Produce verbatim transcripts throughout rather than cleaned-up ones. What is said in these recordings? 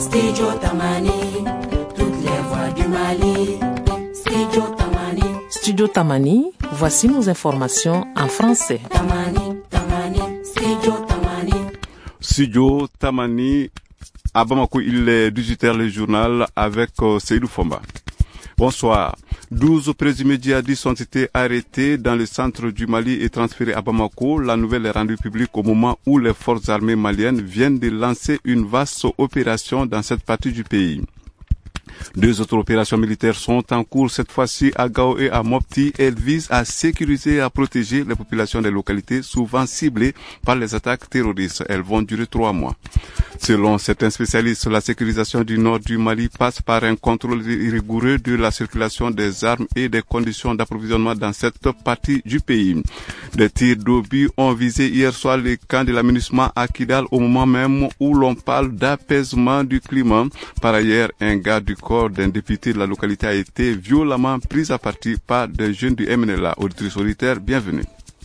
Studio Tamani, toutes les voix du Mali. Studio Tamani. Studio Tamani, voici nos informations en français. Tamani, Tamani, Studio Tamani. Studio Tamani, à Bamako, il est dix-huit heures le journal avec euh, Seydou Fomba. Bonsoir. douze présumés djihadistes ont été arrêtés dans le centre du Mali et transférés à Bamako. La nouvelle est rendue publique au moment où les forces armées maliennes viennent de lancer une vaste opération dans cette partie du pays. Deux autres opérations militaires sont en cours, cette fois-ci à Gao et à Mopti. Elles visent à sécuriser et à protéger les populations des localités souvent ciblées par les attaques terroristes. Elles vont durer trois mois. Selon certains spécialistes, la sécurisation du nord du Mali passe par un contrôle rigoureux de la circulation des armes et des conditions d'approvisionnement dans cette partie du pays. Des tirs d'obus ont visé hier soir les camps de l'aménagement à Kidal au moment même où l'on parle d'apaisement du climat. Par ailleurs, un garde du corps d'un député de la localité a été violemment pris à partie par des jeunes du M N L A. Auditrice solitaire, bienvenue.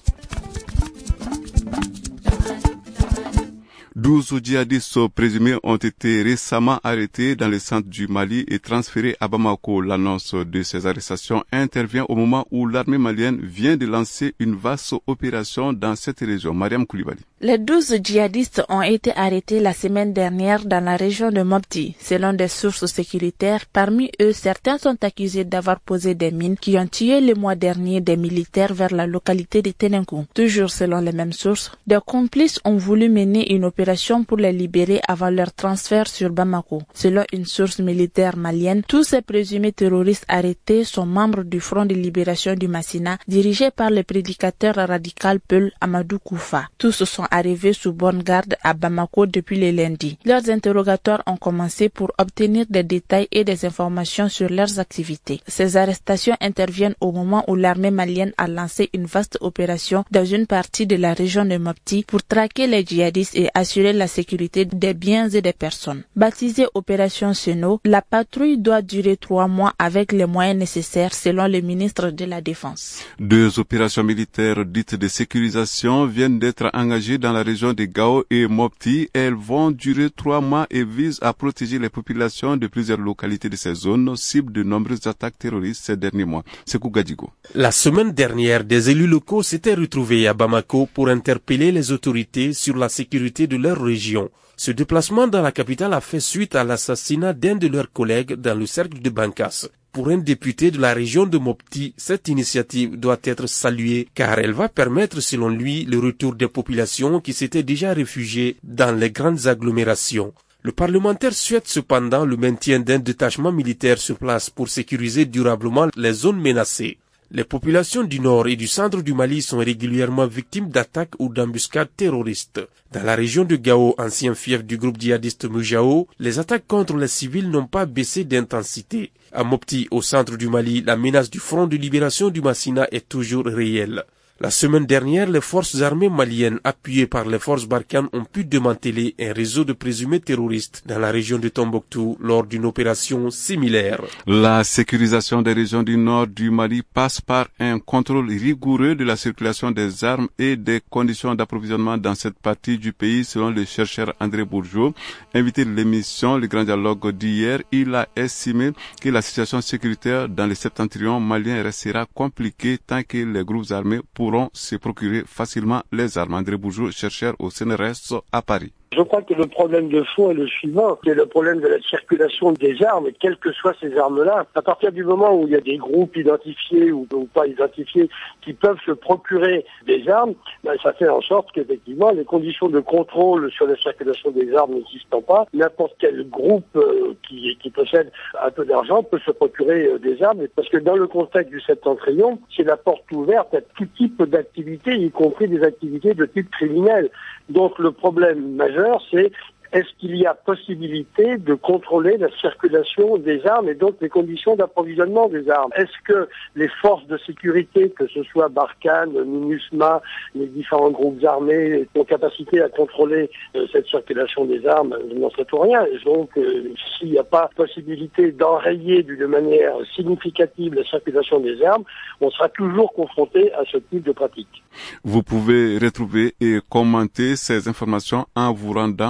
douze djihadistes présumés ont été récemment arrêtés dans le centre du Mali et transférés à Bamako. L'annonce de ces arrestations intervient au moment où l'armée malienne vient de lancer une vaste opération dans cette région. Mariam Koulibaly. Les douze djihadistes ont été arrêtés la semaine dernière dans la région de Mopti. Selon des sources sécuritaires, parmi eux, certains sont accusés d'avoir posé des mines qui ont tué le mois dernier des militaires vers la localité de Tenenkou. Toujours selon les mêmes sources, des complices ont voulu mener une opération pour les libérer avant leur transfert sur Bamako. Selon une source militaire malienne, tous ces présumés terroristes arrêtés sont membres du Front de libération du Massina, dirigé par le prédicateur radical Peul Amadou Koufa. Tous sont arrivés sous bonne garde à Bamako depuis le lundi. Leurs interrogatoires ont commencé pour obtenir des détails et des informations sur leurs activités. Ces arrestations interviennent au moment où l'armée malienne a lancé une vaste opération dans une partie de la région de Mopti pour traquer les djihadistes et assurer la sécurité des biens et des personnes. Baptisée Opération Seno, la patrouille doit durer trois mois avec les moyens nécessaires selon le ministre de la Défense. Deux opérations militaires dites de sécurisation viennent d'être engagées dans la région de Gao et Mopti. Elles vont durer trois mois et visent à protéger les populations de plusieurs localités de ces zones, cibles de nombreuses attaques terroristes ces derniers mois. Sekou Gadjigo. La semaine dernière, des élus locaux s'étaient retrouvés à Bamako pour interpeller les autorités sur la sécurité de leur région. Ce déplacement dans la capitale a fait suite à l'assassinat d'un de leurs collègues dans le cercle de Bankas. Pour un député de la région de Mopti, cette initiative doit être saluée car elle va permettre, selon lui, le retour des populations qui s'étaient déjà réfugiées dans les grandes agglomérations. Le parlementaire souhaite cependant le maintien d'un détachement militaire sur place pour sécuriser durablement les zones menacées. Les populations du nord et du centre du Mali sont régulièrement victimes d'attaques ou d'embuscades terroristes. Dans la région de Gao, ancien fief du groupe djihadiste Moujao, les attaques contre les civils n'ont pas baissé d'intensité. À Mopti, au centre du Mali, la menace du Front de libération du Massina est toujours réelle. La semaine dernière, les forces armées maliennes, appuyées par les forces Barkhane, ont pu démanteler un réseau de présumés terroristes dans la région de Tombouctou lors d'une opération similaire. La sécurisation des régions du nord du Mali passe par un contrôle rigoureux de la circulation des armes et des conditions d'approvisionnement dans cette partie du pays, selon le chercheur André Bourgeot. Invité de l'émission Le Grand Dialogue d'hier, il a estimé que la situation sécuritaire dans le septentrion malien restera compliquée tant que les groupes armés pourront se procurer facilement les armes. André Bourgeot, chercheur au C N R S à Paris. Je crois que le problème de fond est le suivant, c'est le problème de la circulation des armes, et quelles que soient ces armes-là. À partir du moment où il y a des groupes identifiés ou, ou pas identifiés qui peuvent se procurer des armes, ben, ça fait en sorte qu'effectivement, les conditions de contrôle sur la circulation des armes n'existant pas, n'importe quel groupe euh, qui, qui possède un peu d'argent peut se procurer euh, des armes, parce que dans le contexte du septentrion, c'est la porte ouverte à tout type d'activités, y compris des activités de type criminel. Donc le problème majeur, c'est est-ce qu'il y a possibilité de contrôler la circulation des armes et donc les conditions d'approvisionnement des armes? Est-ce que les forces de sécurité, que ce soit Barkhane, MINUSMA, les différents groupes armés, ont capacité à contrôler euh, cette circulation des armes? Je n'en sais tout rien. Et donc, euh, s'il n'y a pas possibilité d'enrayer d'une manière significative la circulation des armes, on sera toujours confronté à ce type de pratique. Vous pouvez retrouver et commenter ces informations en vous rendant sur la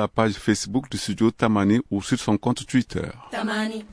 la page Facebook du studio Tamani ou sur son compte Twitter. Tamani.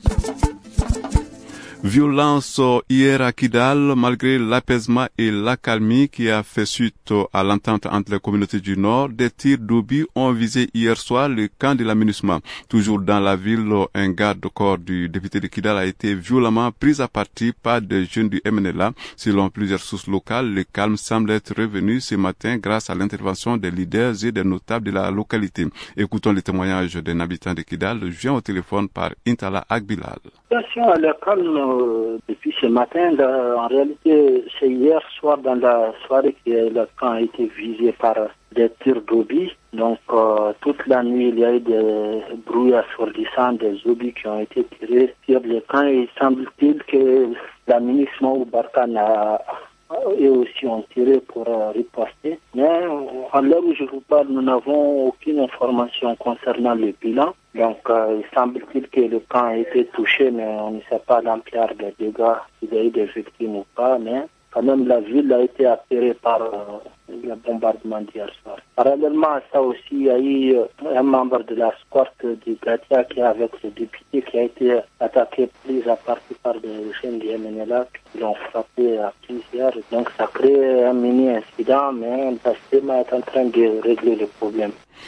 Violence hier à Kidal, malgré l'apaisement et l'accalmie qui a fait suite à l'entente entre les communautés du Nord, des tirs d'obus ont visé hier soir le camp de l'aménagement. Toujours dans la ville, un garde-corps du député de Kidal a été violemment pris à partie par des jeunes du M N L A. Selon plusieurs sources locales, le calme semble être revenu ce matin grâce à l'intervention des leaders et des notables de la localité. Écoutons les témoignages d'un habitant de Kidal, joint au téléphone par Intala Agbilal. À la calme euh, depuis ce matin. Là, en réalité, c'est hier soir dans la soirée que le camp a été visé par des tirs d'obus. Donc, euh, toute la nuit, il y a eu des bruits assourdissants, des obus qui ont été tirés sur le camp. Et il semble-t-il que la ministre ou Barkhane a eux aussi ont tiré pour euh, riposter. Mais à l'heure où je vous parle, nous n'avons aucune information concernant le bilan. Donc, euh, il semble-t-il que le camp a été touché, mais on ne sait pas l'ampleur des dégâts, s'il y a eu des victimes ou pas. Mais quand même, la ville a été atterrée par euh, le bombardement d'hier soir. Parallèlement à ça aussi, il y a eu euh, un membre de la squarte du Gatia qui est avec le député qui a été attaqué pris à partie par des jeunes du M N L A qui l'ont frappé à plusieurs. Donc, ça crée un mini-incident, mais le système est en train de régler le problème.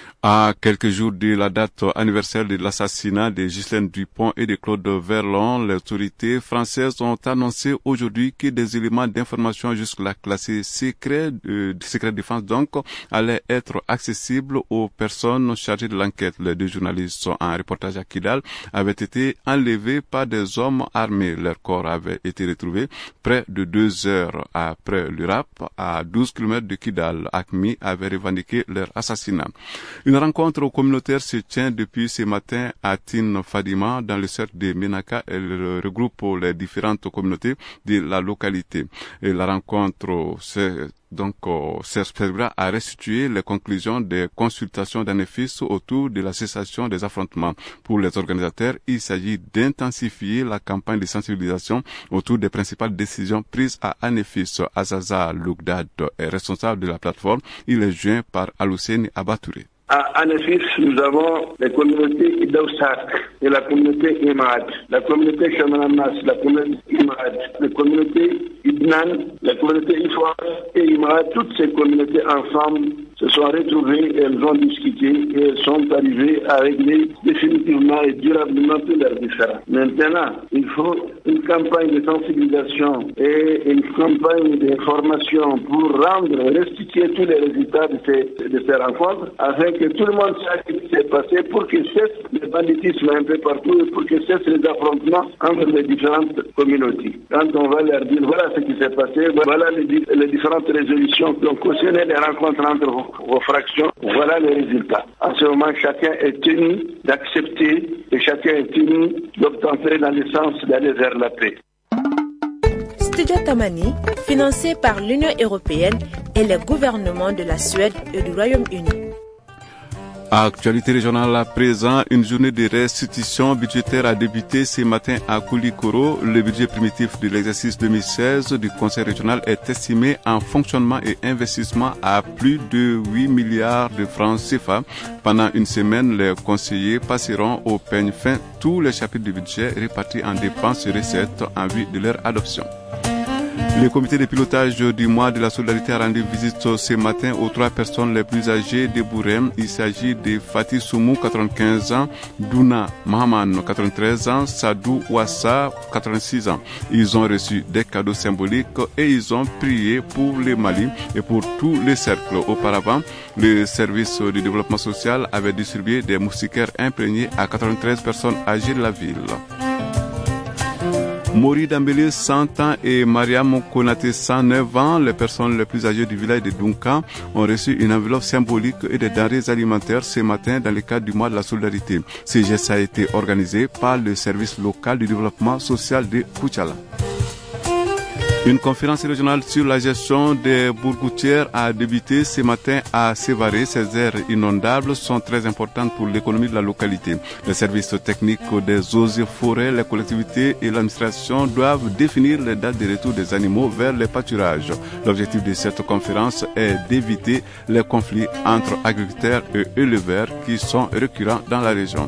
À quelques jours de la date anniversaire de l'assassinat de Ghislaine Dupont et de Claude Verlon, les autorités françaises ont annoncé aujourd'hui que des éléments d'information jusque-là classés secrets, euh, secret défense donc, allaient être accessibles aux personnes chargées de l'enquête. Les deux journalistes en reportage à Kidal avaient été enlevés par des hommes armés. Leur corps avait été retrouvé près de deux heures après le rap, à douze kilomètres de Kidal. AQMI avait revendiqué leur assassinat. Une rencontre communautaire se tient depuis ce matin à Tin Fadima dans le cercle de Menaka. Elle regroupe les différentes communautés de la localité. Et la rencontre c'est donc servira à restituer les conclusions des consultations d'Anefis autour de la cessation des affrontements. Pour les organisateurs, il s'agit d'intensifier la campagne de sensibilisation autour des principales décisions prises à Anefis. Azaza Lugdad est responsable de la plateforme. Il est joint par Alousseni Abatouré. À Anefis, nous avons les communautés Idaousak et la communauté Imad, la communauté Chamanamas, la communauté Imad, la communauté Idnan, la communauté Ifouar et Imad. Toutes ces communautés ensemble se sont retrouvées et elles ont discuté et elles sont arrivées à régler définitivement et durablement tous leurs différends. Maintenant, il faut une campagne de sensibilisation et une campagne d'information pour rendre, restituer tous les résultats de ces, de ces rencontres afin que tout le monde sache ce qui s'est passé pour que cesse le banditisme un peu partout et pour que cesse les affrontements entre les différentes communautés. Quand on va leur dire voilà ce qui s'est passé, voilà les, les différentes résolutions qui ont cautionné les rencontres entre vos, vos fractions, voilà les résultats. En ce moment, chacun est tenu d'accepter et chacun est tenu d'obtenter dans le sens d'aller vers la paix. Studio Tamani, financé par l'Union européenne et les gouvernements de la Suède et du Royaume-Uni. Actualité régionale à présent, une journée de restitution budgétaire a débuté ce matin à Koulikoro. Le budget primitif de l'exercice deux mille seize du Conseil régional est estimé en fonctionnement et investissement à plus de huit milliards de francs C F A. Pendant une semaine, les conseillers passeront au peigne fin tous les chapitres du budget répartis en dépenses et recettes en vue de leur adoption. Le comité de pilotage du mois de la solidarité a rendu visite ce matin aux trois personnes les plus âgées de Bourem. Il s'agit de Fatih Soumou, quatre-vingt-quinze ans, Douna Mahaman, quatre-vingt-treize ans, Sadou Ouassa, quatre-vingt-six ans. Ils ont reçu des cadeaux symboliques et ils ont prié pour le Mali et pour tous les cercles. Auparavant, le service du développement social avait distribué des moustiquaires imprégnés à quatre-vingt-treize personnes âgées de la ville. Mori Dambélé, cent ans, et Mariam Konaté, cent neuf ans, les personnes les plus âgées du village de Dunka, ont reçu une enveloppe symbolique et des denrées alimentaires ce matin dans le cadre du mois de la solidarité. Ce geste a été organisé par le service local du développement social de Kouchala. Une conférence régionale sur la gestion des bourgoutières a débuté ce matin à Sévaré. Ces aires inondables sont très importantes pour l'économie de la localité. Les services techniques des eaux et forêts, les collectivités et l'administration doivent définir les dates de retour des animaux vers les pâturages. L'objectif de cette conférence est d'éviter les conflits entre agriculteurs et éleveurs qui sont récurrents dans la région.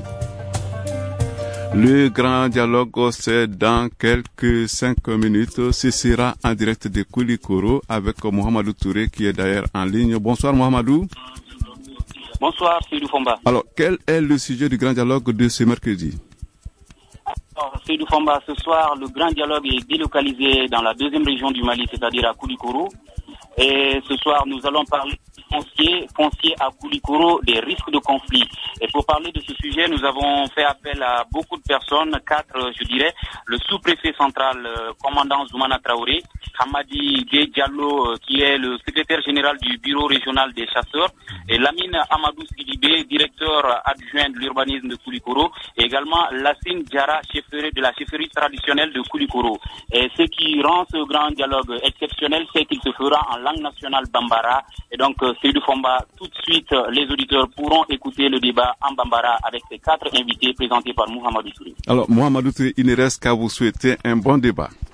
Le grand dialogue, c'est dans quelques cinq minutes. Ce sera en direct de Koulikoro avec Mohamedou Touré qui est d'ailleurs en ligne. Bonsoir Mohamedou. Bonsoir Seydou Fomba. Alors, quel est le sujet du grand dialogue de ce mercredi? Alors, Seydou Fomba, ce soir, le grand dialogue est délocalisé dans la deuxième région du Mali, c'est-à-dire à Koulikoro. Et ce soir, nous allons parler foncier, foncier à Koulikoro, des risques de conflit. Et pour parler de ce sujet, nous avons fait appel à beaucoup de personnes, quatre, je dirais, le sous-préfet central, euh, commandant Zoumana Traoré, Hamadi Gueye Diallo, euh, qui est le secrétaire général du bureau régional des chasseurs, et Lamine Amadou Sidibé, directeur adjoint de l'urbanisme de Koulikoro, et également Lassine Diara, chefferie de la chefferie traditionnelle de Koulikoro. Et ce qui rend ce grand dialogue exceptionnel, c'est qu'il se fera en langue nationale bambara. Et donc, euh, Seydou Fomba, tout de suite, les auditeurs pourront écouter le débat en bambara avec ces quatre invités présentés par Mohamedou Touré. Alors, Mohamedou Touré, il ne reste qu'à vous souhaiter un bon débat.